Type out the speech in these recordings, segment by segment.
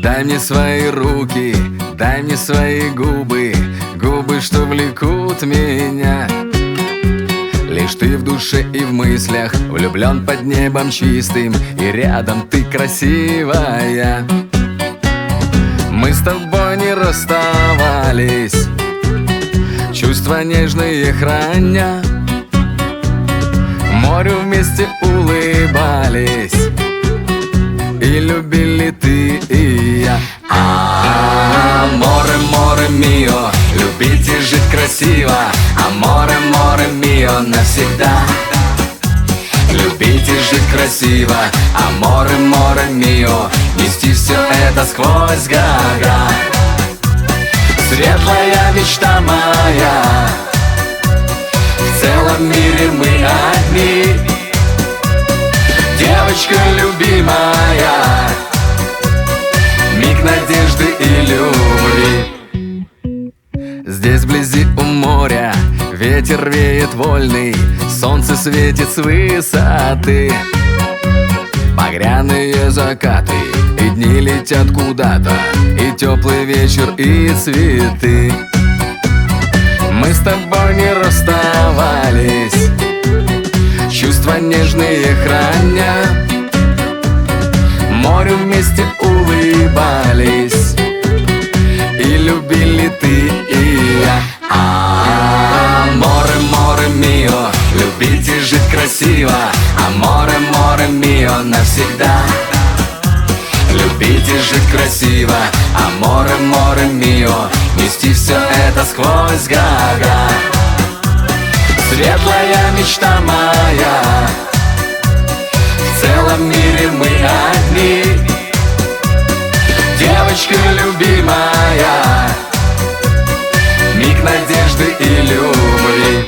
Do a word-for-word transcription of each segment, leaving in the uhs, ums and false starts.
Дай мне свои руки, дай мне свои губы, губы, что влекут меня. Лишь ты в душе и в мыслях, влюблен под небом чистым, и рядом ты красивая. Мы с тобой не расставались, чувства нежные храня, морю вместе улыбались, и любили ты и я. Аморе, море мио, любить и жить красиво. Аморе, море мио, навсегда. Любить и жить красиво. Аморе, море мио, нести все это сквозь года. Светлая мечта моя, в целом мире мы одни. Девочка любимая, миг надежды и любви. Здесь вблизи у моря ветер веет вольный, солнце светит с высоты. Багряные закаты, и дни летят куда-то, и теплый вечер, и цветы. Мы с тобой не расставались, чувства нежные храня, морю вместе улыбались, и любили ты и я. Аморе, море мио, любить и жить красиво. Аморе, море мио, навсегда. Любить и жить красиво. Аморе, море мио, нести все это сквозь года. Светлая мечта моя, в целом мире мы одни. Девочка любимая, миг надежды и любви.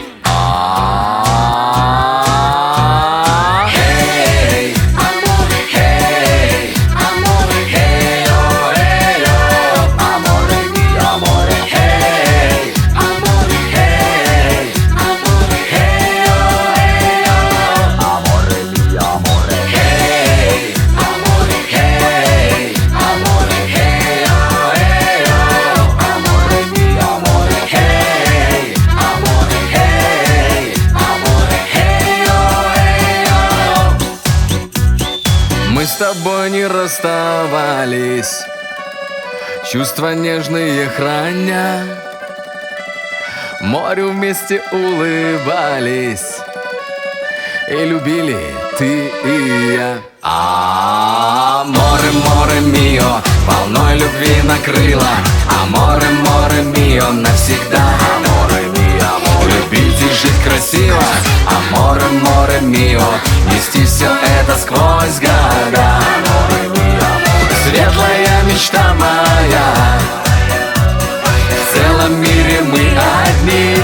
Мы с тобой не расставались, чувства нежные храня, морю вместе улыбались, и любили ты и я. Аморе, море мио, волной любви накрыло. Аморе, море мио, навсегда. Аморе мио, любить и жить красиво. Аморе, море мио, нести все это сквозь года. Светлая мечта моя, в целом мире мы одни.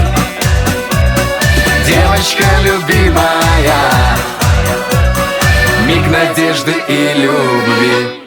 Девочка любимая, миг надежды и любви.